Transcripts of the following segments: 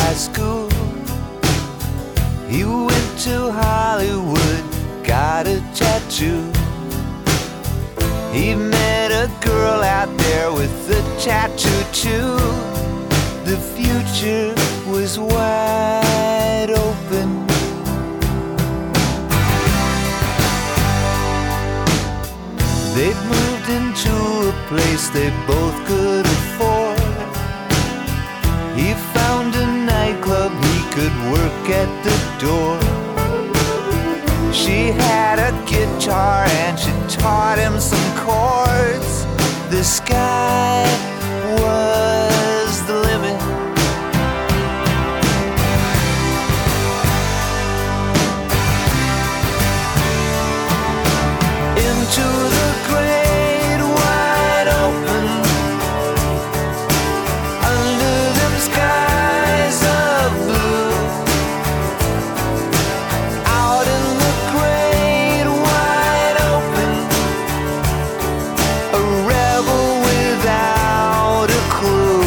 high school. He went to Hollywood, got a tattoo. He met a girl out there with a tattoo too. The future was wide open. They'd moved into a place they both could afford. He found a nightclub he could work at the door. She had a guitar and she taught him some chords. The sky was the limit. Into the great wide open, under them skies of blue. Out in the great wide open, a rebel without a clue.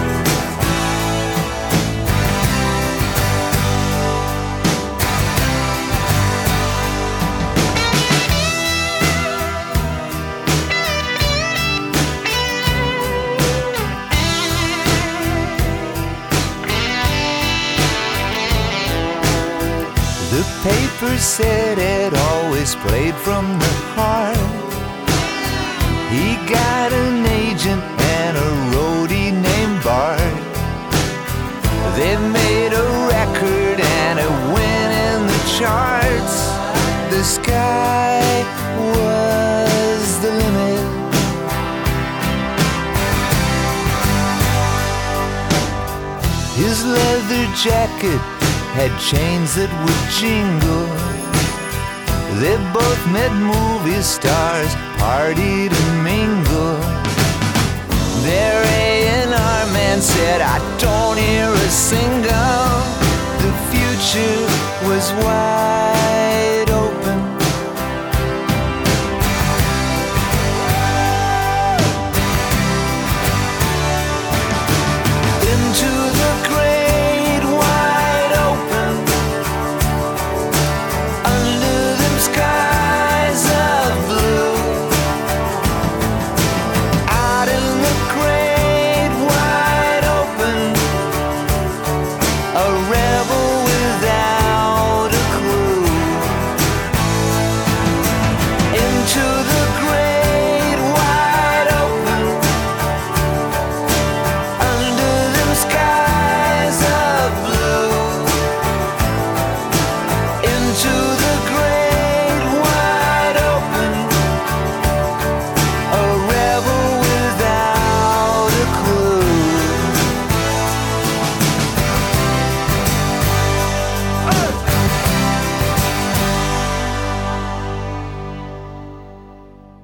The paper said it always played from the heart. He got an agent and a roadie named Bart. They made a record and it went in the charts. The sky was the limit. His leather jacket had chains that would jingle. They both met movie stars, partied and mingled. Their A&R man said, I don't